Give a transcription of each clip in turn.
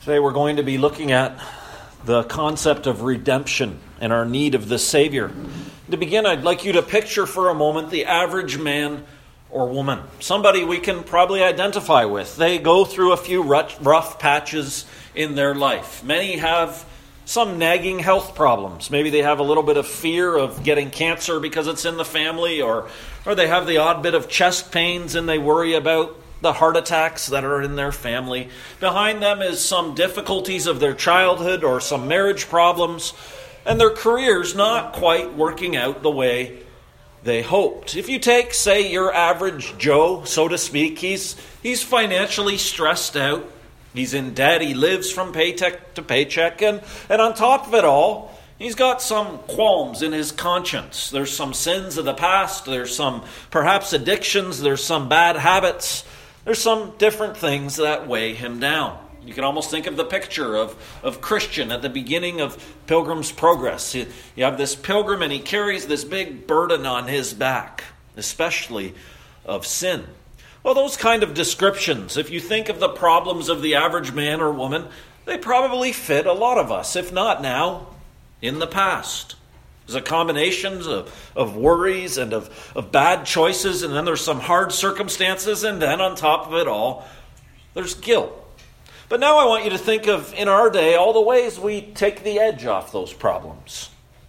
Today we're going to be looking at the concept of redemption and our need of the Savior. To begin, I'd like you to picture for a moment the average man or woman, somebody we can probably identify with. They go through a few rough patches in their life. Many have some nagging health problems. Maybe they have a little bit of fear of getting cancer because it's in the family, or they have the odd bit of chest pains and they worry about the heart attacks that are in their family. Behind them is some difficulties of their childhood or some marriage problems, and their career's not quite working out the way they hoped. If you take, say, your average Joe, so to speak, he's financially stressed out. He's in debt. He lives from paycheck to paycheck, and on top of it all, he's got some qualms in his conscience. There's some sins of the past. There's some perhaps addictions. There's some bad habits. There's some different things that weigh him down. You can almost think of the picture of Christian at the beginning of Pilgrim's Progress. You have this pilgrim and he carries this big burden on his back, especially of sin. Well, those kind of descriptions, if you think of the problems of the average man or woman, they probably fit a lot of us, if not now, in the past. There's a combination of worries and of bad choices, and then there's some hard circumstances, and then on top of it all, there's guilt. But now I want you to think of, in our day, all the ways we take the edge off those problems.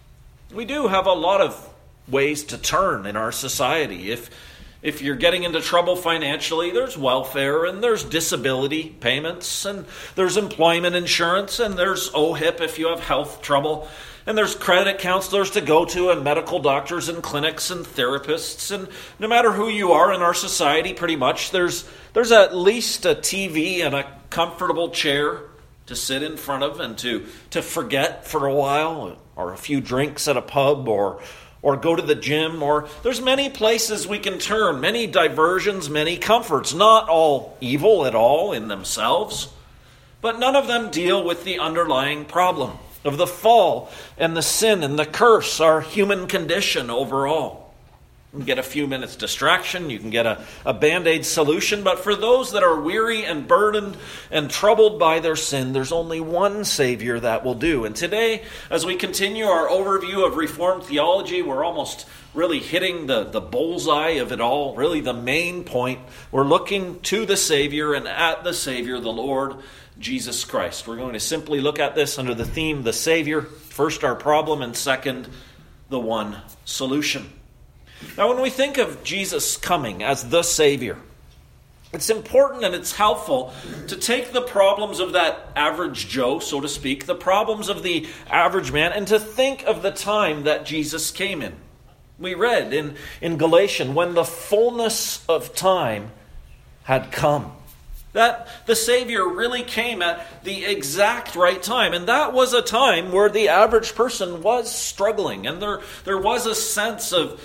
We do have a lot of ways to turn in our society. If you're getting into trouble financially, there's welfare, and there's disability payments, and there's employment insurance, and there's OHIP if you have health trouble. And there's credit counselors to go to, and medical doctors and clinics and therapists. And no matter who you are in our society, pretty much, there's at least a TV and a comfortable chair to sit in front of and to forget for a while, or a few drinks at a pub, or go to the gym. Or there's many places we can turn, many diversions, many comforts, not all evil at all in themselves, but none of them deal with the underlying problem of the fall and the sin and the curse, our human condition overall. You can get a few minutes distraction, you can get a Band-Aid solution, but for those that are weary and burdened and troubled by their sin, there's only one Savior that will do. And today, as we continue our overview of Reformed theology, we're almost really hitting the bullseye of it all, really the main point. We're looking to the Savior and at the Savior, the Lord Jesus Christ. We're going to simply look at this under the theme, the Savior. First, our problem, and second, the one solution. Now, when we think of Jesus coming as the Savior, it's important and it's helpful to take the problems of that average Joe, so to speak, the problems of the average man, and to think of the time that Jesus came in. We read in Galatians, when the fullness of time had come, that the Savior really came at the exact right time. And that was a time where the average person was struggling. And there was a sense of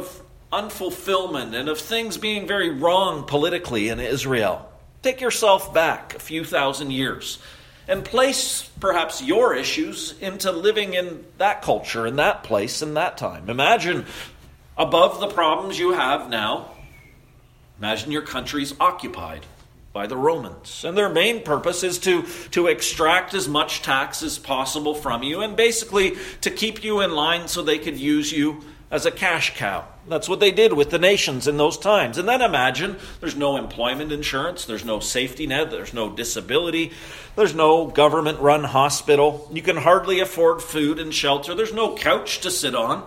unfulfillment and of things being very wrong politically in Israel. Take yourself back a few thousand years and place perhaps your issues into living in that culture, in that place, in that time. Imagine above the problems you have now, imagine your country's occupied by the Romans. And their main purpose is to extract as much tax as possible from you, and basically to keep you in line so they could use you as a cash cow. That's what they did with the nations in those times. And then imagine there's no employment insurance, there's no safety net, there's no disability, there's no government-run hospital. You can hardly afford food and shelter. There's no couch to sit on.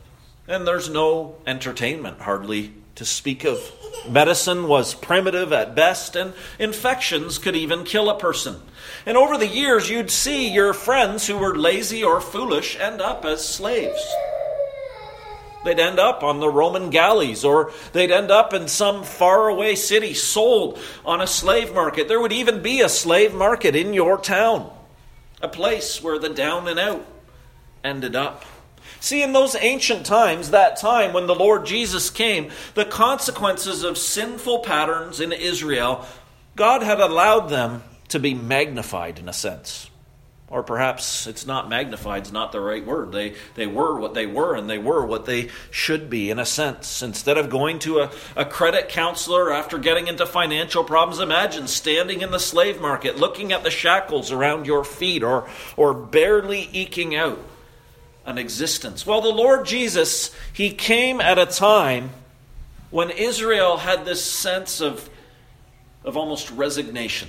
And there's no entertainment, hardly to speak of. Medicine was primitive at best, and infections could even kill a person. And over the years, you'd see your friends who were lazy or foolish end up as slaves. They'd end up on the Roman galleys, or they'd end up in some faraway city sold on a slave market. There would even be a slave market in your town, a place where the down and out ended up. See, in those ancient times, that time when the Lord Jesus came, the consequences of sinful patterns in Israel, God had allowed them to be magnified in a sense. Or perhaps it's not magnified, it's not the right word. They were what they were, and they were what they should be, in a sense. Instead of going to a credit counselor after getting into financial problems, imagine standing in the slave market, looking at the shackles around your feet, or barely eking out an existence. Well, the Lord Jesus, he came at a time when Israel had this sense of almost resignation.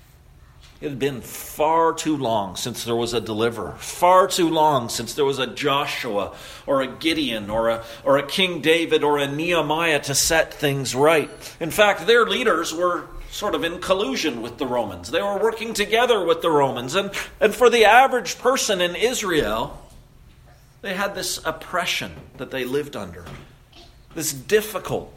It had been far too long since there was a deliverer, far too long since there was a Joshua or a Gideon or a King David or a Nehemiah to set things right. In fact, their leaders were sort of in collusion with the Romans. They were working together with the Romans. And for the average person in Israel, they had this oppression that they lived under, this difficult,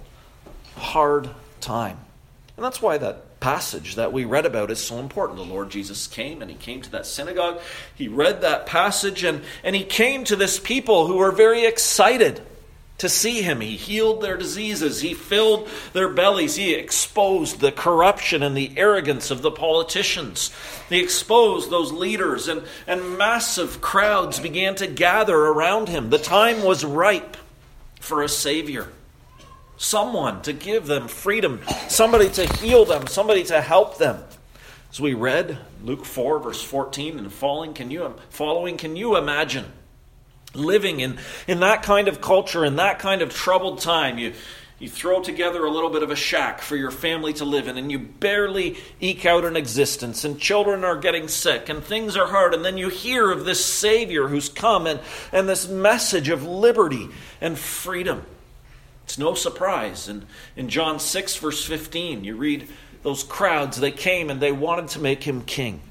hard time. And that's why that passage that we read about is so important. The Lord Jesus came, and he came to that synagogue. He read that passage, and he came to this people who were very excited to see him. He healed their diseases. He filled their bellies. He exposed the corruption and the arrogance of the politicians. He exposed those leaders, and massive crowds began to gather around him. The time was ripe for a Savior. Someone to give them freedom, somebody to heal them, somebody to help them. As we read Luke 4, verse 14 and following, can you imagine living in that kind of culture, in that kind of troubled time? You throw together a little bit of a shack for your family to live in, and you barely eke out an existence, and children are getting sick, and things are hard, and then you hear of this Savior who's come, and this message of liberty and freedom. It's no surprise. In John 6, verse 15, you read those crowds, they came and they wanted to make him king.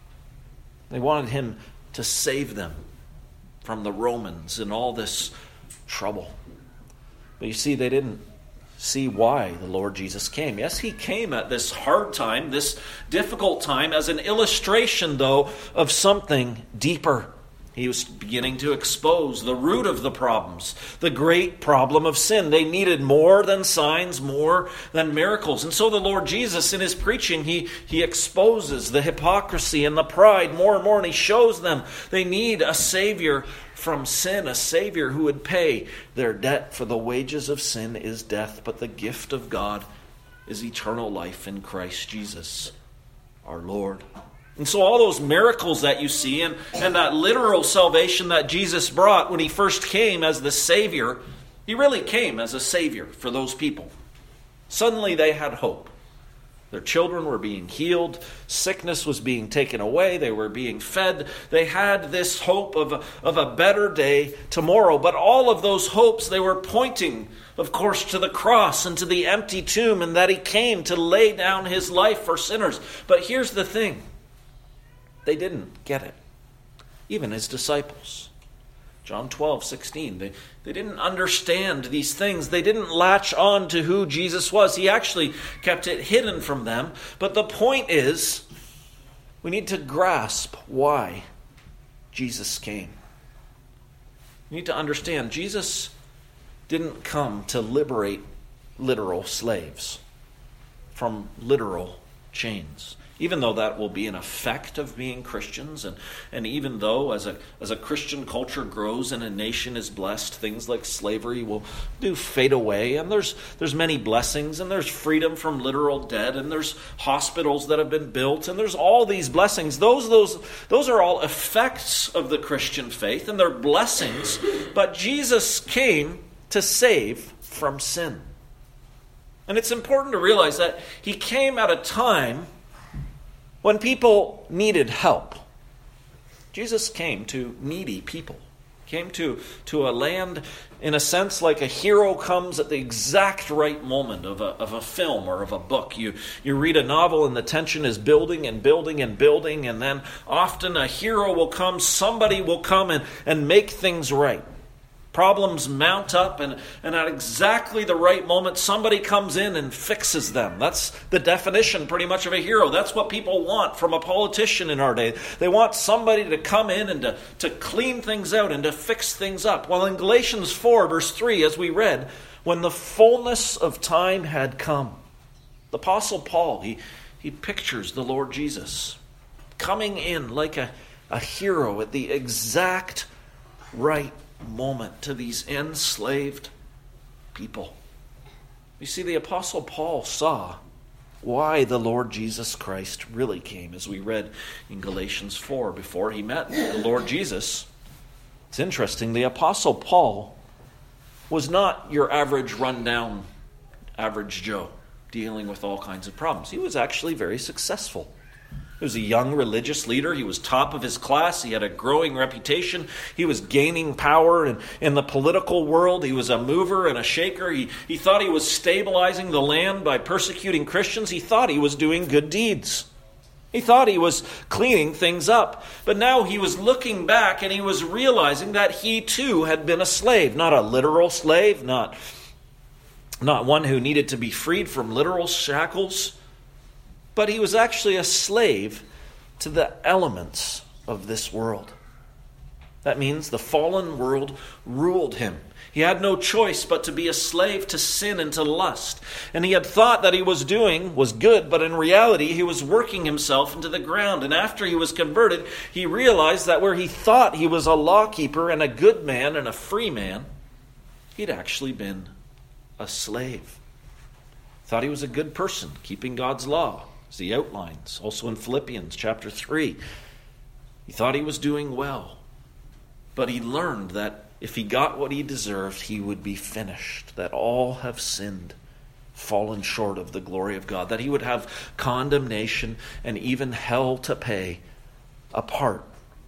They wanted him to save them from the Romans and all this trouble. But you see, they didn't see why the Lord Jesus came. Yes, he came at this hard time, this difficult time, as an illustration, though, of something deeper. He was beginning to expose the root of the problems, the great problem of sin. They needed more than signs, more than miracles. And so the Lord Jesus, in his preaching, he exposes the hypocrisy and the pride more and more, and he shows them they need a Savior from sin, a Savior who would pay their debt. For the wages of sin is death, but the gift of God is eternal life in Christ Jesus, our Lord. And so all those miracles that you see and that literal salvation that Jesus brought when he first came as the Savior, he really came as a Savior for those people. Suddenly they had hope. Their children were being healed. Sickness was being taken away. They were being fed. They had this hope of a better day tomorrow. But all of those hopes, they were pointing, of course, to the cross and to the empty tomb, and that he came to lay down his life for sinners. But here's the thing. They didn't get it. Even his disciples. John 12:16. They didn't understand these things. They didn't latch on to who Jesus was. He actually kept it hidden from them. But the point is, we need to grasp why Jesus came. We need to understand, Jesus didn't come to liberate literal slaves from literal chains. Even though that will be an effect of being Christians, and even though as a Christian culture grows and a nation is blessed, things like slavery will fade away, and there's many blessings, and there's freedom from literal debt, and there's hospitals that have been built, and there's all these blessings. Those are all effects of the Christian faith, and they're blessings. But Jesus came to save from sin. And it's important to realize that he came at a time when people needed help. Jesus came to needy people. Came to a land, in a sense, like a hero comes at the exact right moment of a film or of a book. You read a novel and the tension is building and building and building, and then often a hero will come, somebody will come and make things right. Problems mount up, and at exactly the right moment, somebody comes in and fixes them. That's the definition, pretty much, of a hero. That's what people want from a politician in our day. They want somebody to come in and to clean things out and to fix things up. Well, in Galatians 4, verse 3, as we read, when the fullness of time had come, the Apostle Paul, he pictures the Lord Jesus coming in like a a hero at the exact right moment to these enslaved people. You see, the Apostle Paul saw why the Lord Jesus Christ really came, as we read in Galatians 4 before he met the Lord Jesus. It's interesting, the Apostle Paul was not your average rundown, average Joe dealing with all kinds of problems. He was actually very successful. He was a young religious leader. He was top of his class. He had a growing reputation. He was gaining power in the political world. He was a mover and a shaker. He thought he was stabilizing the land by persecuting Christians. He thought he was doing good deeds. He thought he was cleaning things up. But now he was looking back and he was realizing that he too had been a slave. Not a literal slave, not one who needed to be freed from literal shackles, but he was actually a slave to the elements of this world. That means the fallen world ruled him. He had no choice but to be a slave to sin and to lust. And he had thought that he was doing was good, but in reality he was working himself into the ground. And after he was converted, he realized that where he thought he was a lawkeeper and a good man and a free man, he'd actually been a slave. Thought he was a good person, keeping God's law, as he outlines, also in Philippians chapter 3. He thought he was doing well, but he learned that if he got what he deserved, he would be finished, that all have sinned, fallen short of the glory of God, that he would have condemnation and even hell to pay apart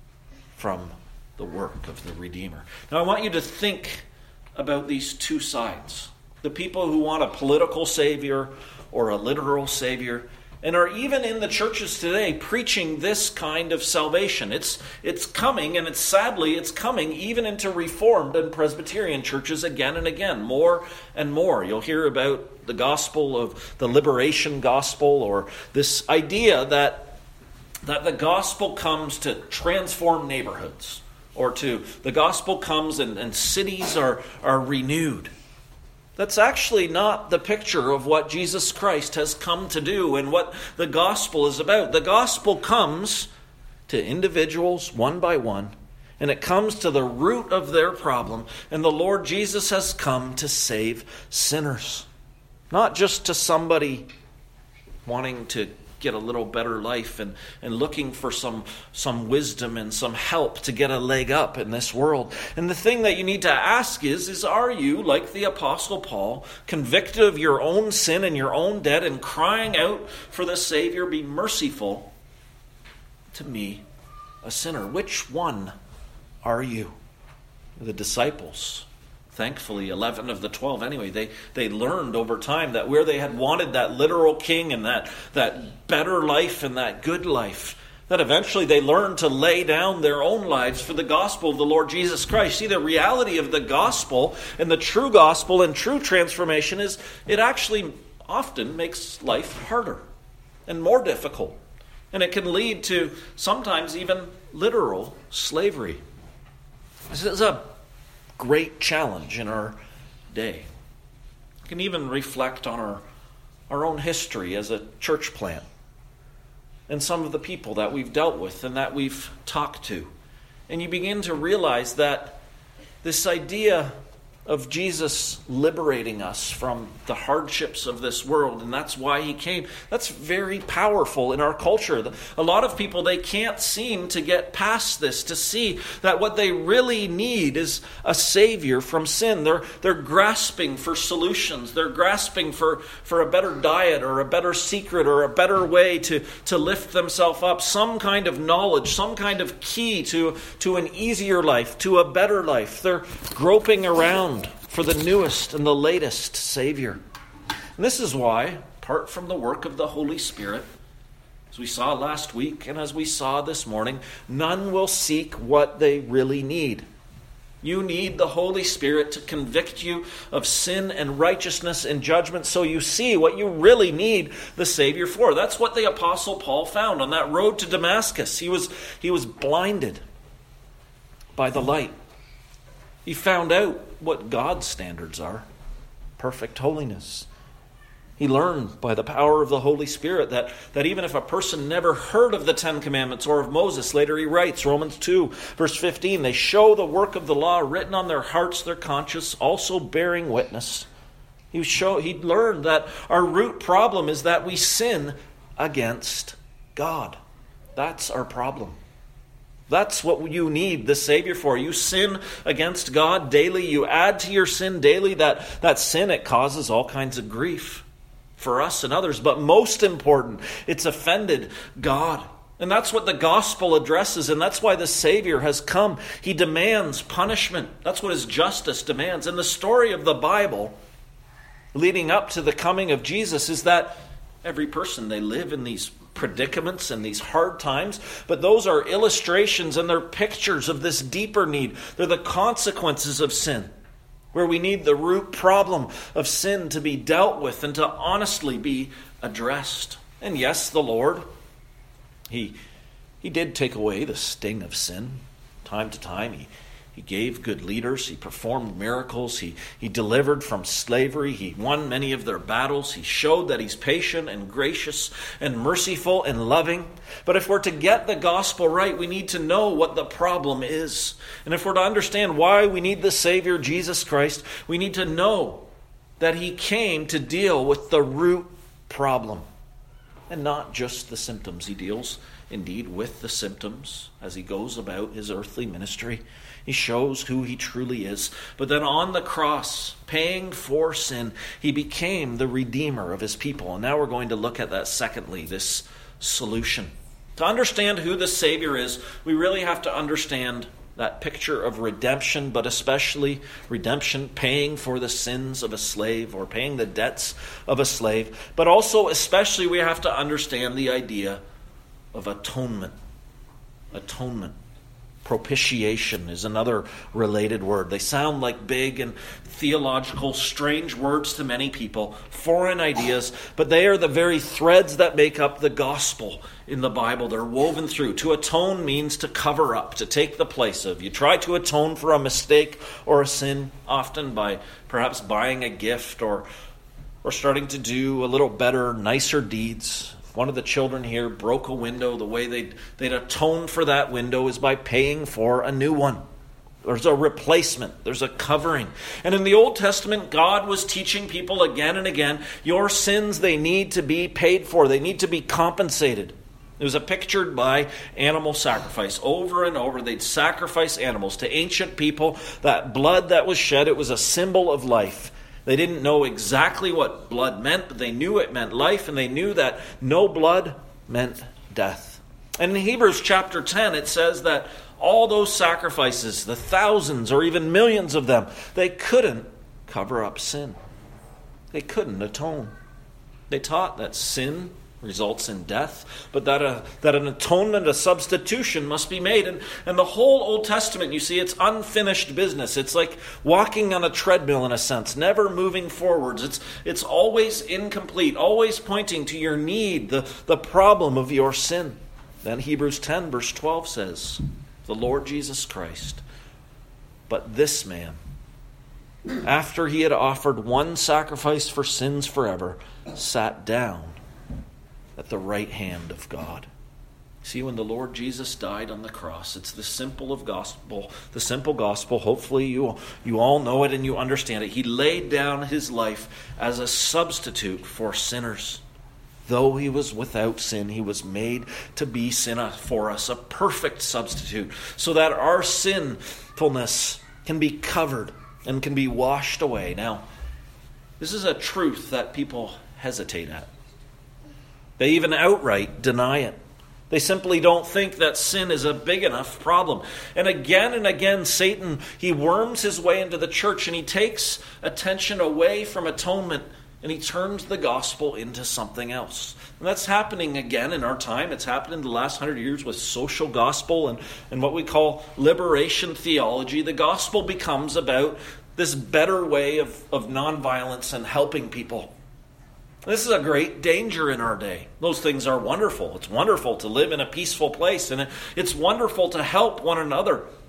from the work of the Redeemer. Now I want you to think about these two sides. The people who want a political savior or a literal savior, and are even in the churches today preaching this kind of salvation. It's coming, and sadly it's coming even into Reformed and Presbyterian churches again and again, more and more. You'll hear about the gospel of the liberation gospel, or this idea that the gospel comes to transform neighborhoods, or the gospel comes and cities are renewed. That's actually not the picture of what Jesus Christ has come to do and what the gospel is about. The gospel comes to individuals one by one, and it comes to the root of their problem. And the Lord Jesus has come to save sinners, not just to somebody wanting to get a little better life and looking for some wisdom and some help to get a leg up in this world. And the thing that you need to ask is are you, like the Apostle Paul, convicted of your own sin and your own debt and crying out for the Savior, be merciful to me, a sinner? Which one are you? The disciples, thankfully 11 of the 12 anyway, they learned over time that where they had wanted that literal king and that better life and that good life, that eventually they learned to lay down their own lives for the gospel of the Lord Jesus Christ. See, the reality of the gospel and the true gospel and true transformation is it actually often makes life harder and more difficult. And it can lead to sometimes even literal slavery. This is a great challenge in our day. We can even reflect on our own history as a church plant and some of the people that we've dealt with and that we've talked to. And you begin to realize that this idea of Jesus liberating us from the hardships of this world, and that's why he came, that's very powerful in our culture. A lot of people, they can't seem to get past this, to see that what they really need is a Savior from sin. They're grasping for solutions. They're grasping for a better diet or a better secret or a better way to lift themselves up, some kind of knowledge, some kind of key to an easier life, to a better life. They're groping around for the newest and the latest Savior. And this is why, apart from the work of the Holy Spirit, as we saw last week and as we saw this morning, none will seek what they really need. You need the Holy Spirit to convict you of sin and righteousness and judgment so you see what you really need the Savior for. That's what the Apostle Paul found on that road to Damascus. He was blinded by the light. He found out what God's standards are. Perfect holiness. He learned by the power of the Holy Spirit that even if a person never heard of the Ten Commandments or of Moses, later he writes, Romans 2, verse 15, they show the work of the law written on their hearts, their conscience, also bearing witness. He learned that our root problem is that we sin against God. That's our problem. That's what you need the Savior for. You sin against God daily. You add to your sin daily. That sin, it causes all kinds of grief for us and others. But most important, it's offended God. And that's what the gospel addresses, and that's why the Savior has come. He demands punishment. That's what his justice demands. And the story of the Bible leading up to the coming of Jesus is that every person, they live in these predicaments and these hard times, but those are illustrations and they're pictures of this deeper need. They're the consequences of sin, where we need the root problem of sin to be dealt with and to honestly be addressed. And yes, the Lord, He did take away the sting of sin. Time to time, He gave good leaders. He performed miracles. He delivered from slavery. He won many of their battles. He showed that he's patient and gracious and merciful and loving. But if we're to get the gospel right, we need to know what the problem is. And if we're to understand why we need the Savior, Jesus Christ, we need to know that he came to deal with the root problem and not just the symptoms. He deals indeed with the symptoms as he goes about his earthly ministry. He shows who he truly is. But then on the cross, paying for sin, he became the Redeemer of his people. And now we're going to look at that secondly, this solution. To understand who the Savior is, we really have to understand that picture of redemption, but especially redemption, paying for the sins of a slave or paying the debts of a slave. But also, especially, we have to understand the idea of atonement. Atonement. Propitiation is another related word. They sound like big and theological, strange words to many people, foreign ideas, but they are the very threads that make up the gospel in the Bible. They're woven through. To atone means to cover up, to take the place of. You try to atone for a mistake or a sin, often by perhaps buying a gift or starting to do a little better, nicer deeds. One of the children here broke a window. The way they'd atone for that window is by paying for a new one. There's a replacement. There's a covering. And in the Old Testament, God was teaching people again and again, your sins, they need to be paid for. They need to be compensated. It was pictured by animal sacrifice. Over and over, they'd sacrifice animals. To ancient people, that blood that was shed, it was a symbol of life. They didn't know exactly what blood meant, but they knew it meant life, and they knew that no blood meant death. And in Hebrews chapter 10, it says that all those sacrifices, the thousands or even millions of them, they couldn't cover up sin. They couldn't atone. They taught that sin results in death, but that an atonement, a substitution must be made. And the whole Old Testament, you see, it's unfinished business. It's like walking on a treadmill in a sense, never moving forwards. It's always incomplete, always pointing to your need, the problem of your sin. Then Hebrews 10 verse 12 says, the Lord Jesus Christ, but this man, after he had offered one sacrifice for sins forever, sat down at the right hand of God. See, when the Lord Jesus died on the cross, it's the simple gospel. Hopefully you all know it and you understand it. He laid down his life as a substitute for sinners. Though he was without sin, he was made to be sin for us, a perfect substitute, so that our sinfulness can be covered and can be washed away. Now, this is a truth that people hesitate at. They even outright deny it. They simply don't think that sin is a big enough problem. And again, Satan, he worms his way into the church and he takes attention away from atonement and he turns the gospel into something else. And that's happening again in our time. It's happened in the last 100 years with social gospel and what we call liberation theology. The gospel becomes about this better way of nonviolence and helping people. This is a great danger in our day. Those things are wonderful. It's wonderful to live in a peaceful place, and it's wonderful to help one another.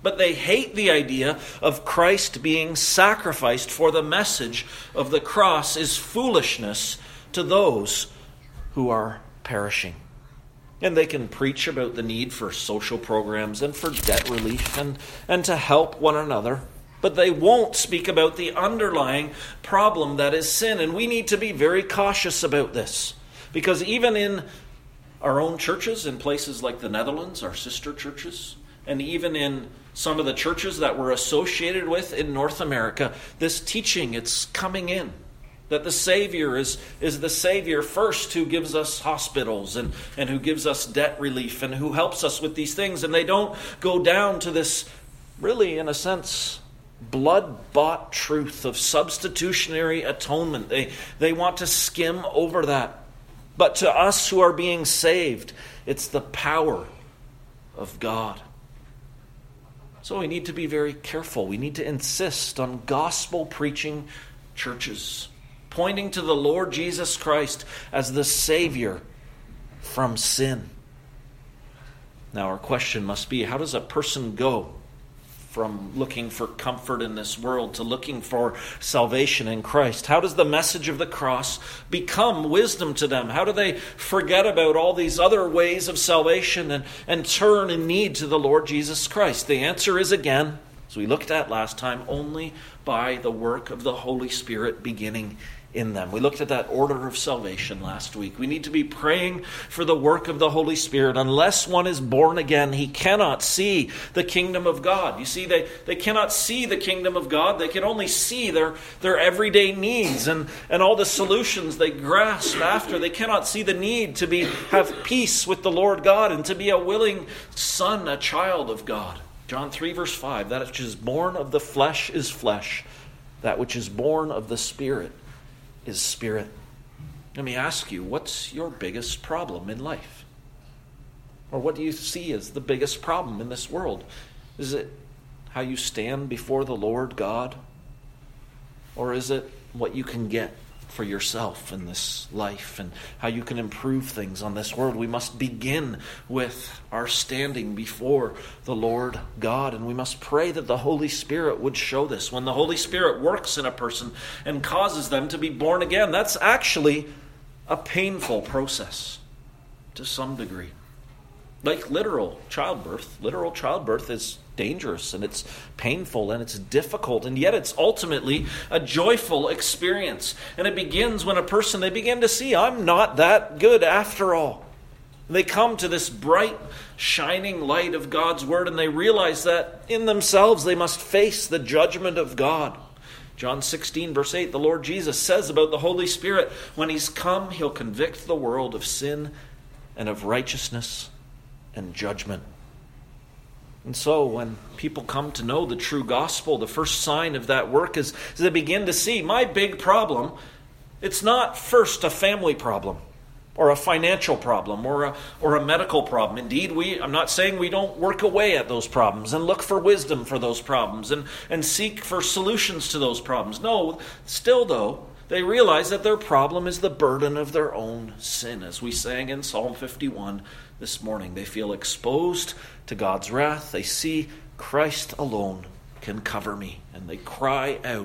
But they hate the idea of Christ being sacrificed, for the message of the cross is foolishness to those who are perishing. And they can preach about the need for social programs and for debt relief and to help one another. But they won't speak about the underlying problem that is sin. And we need to be very cautious about this. Because even in our own churches, in places like the Netherlands, our sister churches, and even in some of the churches that we're associated with in North America, this teaching, it's coming in. That the Savior is the Savior first who gives us hospitals and who gives us debt relief and who helps us with these things. And they don't go down to this, really, in a sense, blood-bought truth of substitutionary atonement. They want to skim over that. But to us who are being saved, it's the power of God. So we need to be very careful. We need to insist on gospel preaching churches, pointing to the Lord Jesus Christ as the Savior from sin. Now our question must be, how does a person go from looking for comfort in this world to looking for salvation in Christ? How does the message of the cross become wisdom to them? How do they forget about all these other ways of salvation and turn in need to the Lord Jesus Christ? The answer is, again, as we looked at last time, only by the work of the Holy Spirit beginning in them. We looked at that order of salvation last week. We need to be praying for the work of the Holy Spirit. Unless one is born again, he cannot see the kingdom of God. You see, they cannot see the kingdom of God. They can only see their everyday needs and all the solutions they grasp after. They cannot see the need to have peace with the Lord God and to be a willing son, a child of God. John 3 verse 5, that which is born of the flesh is flesh. That which is born of the Spirit is spirit. Let me ask you, what's your biggest problem in life? Or what do you see as the biggest problem in this world? Is it how you stand before the Lord God? Or is it what you can get for yourself in this life and how you can improve things on this world? We must begin with our standing before the Lord God, and we must pray that the Holy Spirit would show this. When the Holy Spirit works in a person and causes them to be born again, that's actually a painful process to some degree. Like literal childbirth. Literal childbirth is dangerous and it's painful and it's difficult, and yet it's ultimately a joyful experience. And it begins when they begin to see, I'm not that good after all. They come to this bright, shining light of God's Word, and they realize that in themselves they must face the judgment of God. John 16 verse 8, the Lord Jesus says about the Holy Spirit, when He's come, He'll convict the world of sin and of righteousness and judgment. And so when people come to know the true gospel, the first sign of that work is they begin to see, my big problem, it's not first a family problem or a financial problem or a medical problem. Indeed, I'm not saying we don't work away at those problems and look for wisdom for those problems and seek for solutions to those problems. No, still though, they realize that their problem is the burden of their own sin. As we sang in Psalm 51 this morning, they feel exposed to God's wrath. They see Christ alone can cover me, and they cry out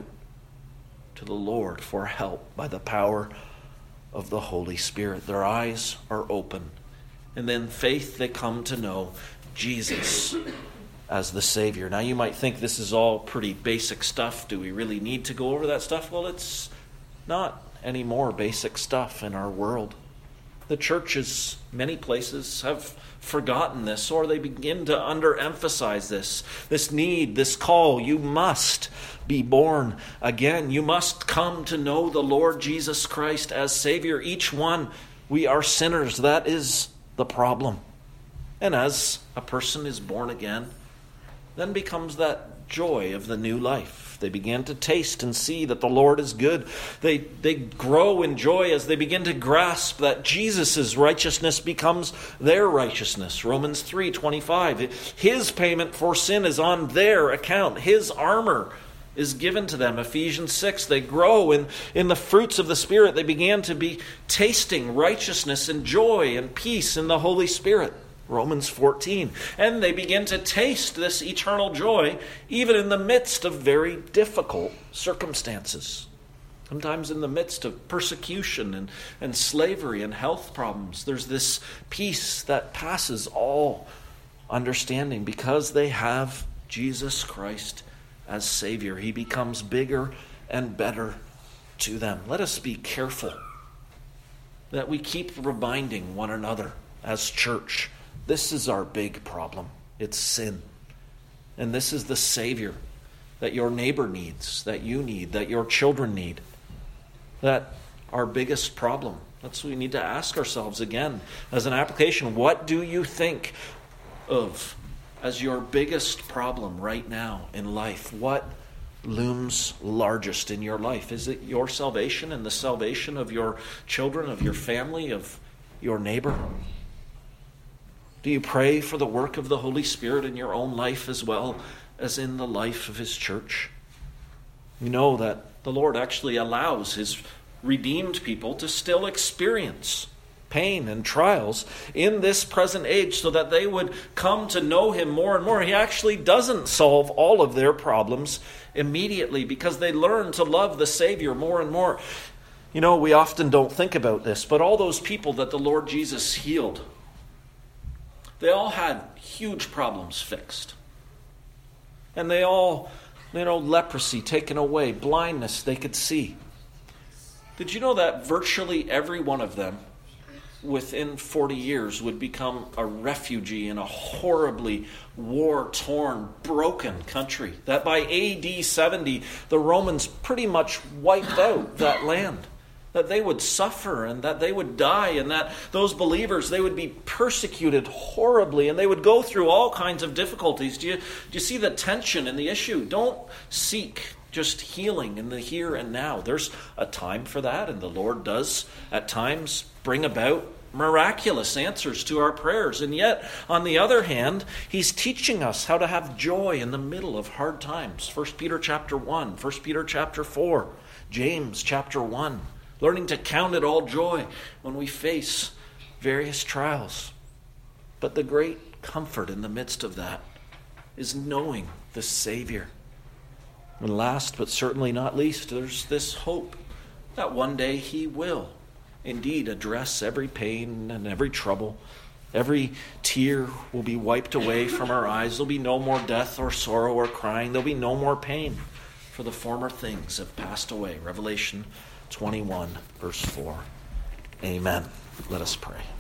to the Lord for help by the power of the Holy Spirit. Their eyes are open, and in faith they come to know Jesus as the Savior. Now you might think this is all pretty basic stuff. Do we really need to go over that stuff? Well, it's not any more basic stuff in our world. The churches, many places, have forgotten this, or they begin to underemphasize this need, this call. You must be born again. You must come to know the Lord Jesus Christ as Savior. Each one, we are sinners. That is the problem. And as a person is born again, then becomes that joy of the new life. They begin to taste and see that the Lord is good. They grow in joy as they begin to grasp that Jesus' righteousness becomes their righteousness. Romans 3:25. His payment for sin is on their account. His armor is given to them. Ephesians 6. They grow in the fruits of the Spirit. They began to be tasting righteousness and joy and peace in the Holy Spirit. Romans 14. And they begin to taste this eternal joy even in the midst of very difficult circumstances. Sometimes in the midst of persecution and slavery and health problems, there's this peace that passes all understanding because they have Jesus Christ as Savior. He becomes bigger and better to them. Let us be careful that we keep reminding one another as church. This is our big problem. It's sin. And this is the Savior that your neighbor needs, that you need, that your children need. That our biggest problem. That's what we need to ask ourselves again as an application. What do you think of as your biggest problem right now in life? What looms largest in your life? Is it your salvation and the salvation of your children, of your family, of your neighbor? Do you pray for the work of the Holy Spirit in your own life as well as in the life of His church? You know that the Lord actually allows His redeemed people to still experience pain and trials in this present age so that they would come to know Him more and more. He actually doesn't solve all of their problems immediately because they learn to love the Savior more and more. You know, we often don't think about this, but all those people that the Lord Jesus healed, they all had huge problems fixed. And they all, leprosy taken away, blindness they could see. Did you know that virtually every one of them within 40 years would become a refugee in a horribly war-torn, broken country? That by AD 70, the Romans pretty much wiped out that land. That they would suffer and that they would die and that those believers, they would be persecuted horribly and they would go through all kinds of difficulties. Do you see the tension in the issue? Don't seek just healing in the here and now. There's a time for that, and the Lord does at times bring about miraculous answers to our prayers. And yet, on the other hand, He's teaching us how to have joy in the middle of hard times. 1 Peter chapter 1, 1 Peter chapter 4, James chapter 1. Learning to count it all joy when we face various trials. But the great comfort in the midst of that is knowing the Savior. And last, but certainly not least, there's this hope that one day He will indeed address every pain and every trouble. Every tear will be wiped away from our eyes. There'll be no more death or sorrow or crying. There'll be no more pain, for the former things have passed away. Revelation 21, verse 4. Amen. Let us pray.